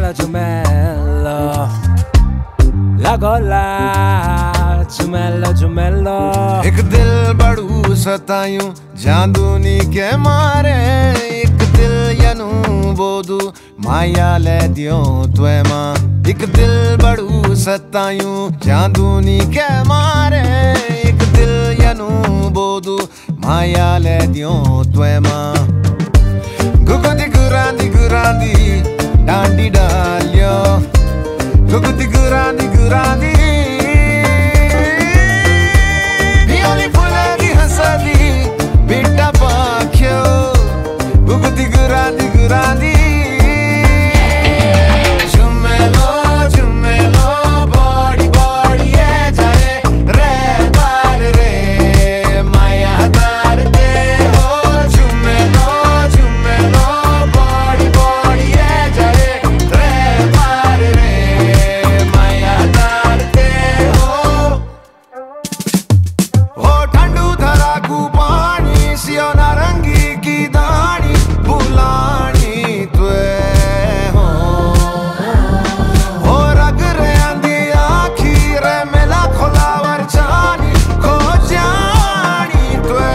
gemello, la gola gemello gemello। एक दिल बड़ू सतायूं जांदूनी के मारे, एक दिल यनू बोदू माया ले दियो त्वे मां। एक दिल बड़ू सतायूं जांदूनी के मारे, एक दिल यनू बोदू माया ले दियो त्वे मां। गुगुदी गुरांदी डांडी डालियो, गुगुदी गुरांदी भियोली फुलेगी हंसदी बिट्टा पाख्यो। गुगुदी गुरांदी झुमेलो बॉडी बॉडी ए जाए रे बार रे माया दार दे हो। झुमेलो बॉडी बॉडी ए जाए रे बार रे माया दार दे हो। हो ठंडू धरा कू पानी सियो नारंगी की दानी बुलानी त्वे हो। हो रग रे आंदी आखिर मेला खोलावर जानी खो जानी त्वे।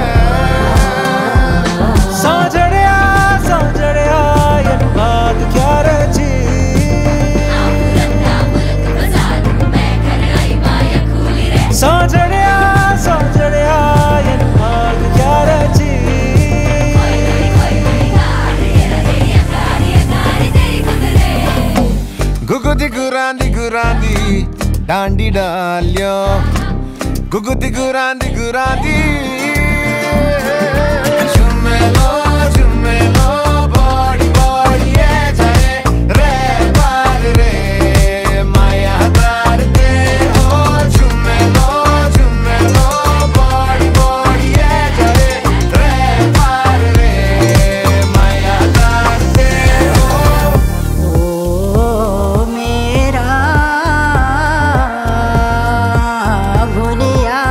साजड़िया ये बात क्या रची, साजड़िया ये बात क्या रची। गुगुदी गुरांदी डांडी डालियो, गुगुदी गुरांदी झुमेलो बॉडी बॉडी ए जाए रे बार रे माया दार दे हो। झुमेलो बॉडी बॉडी ए जाए रे बार रे माया दार दे हो। ओ मेरा भुलिया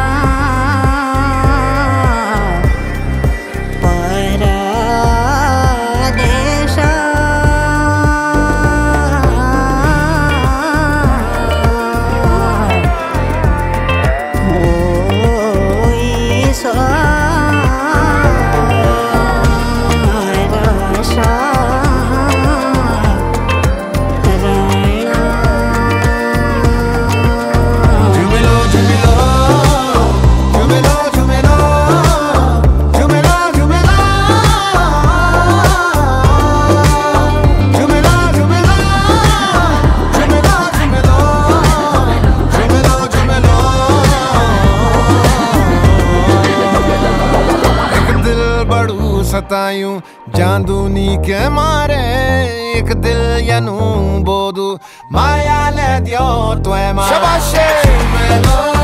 परदेशा, होई सारसा रायणा। सतायूं जांदूनी के मारे, एक दिल यनू बोदू माया ले दियो त्वे मां। शाबाश।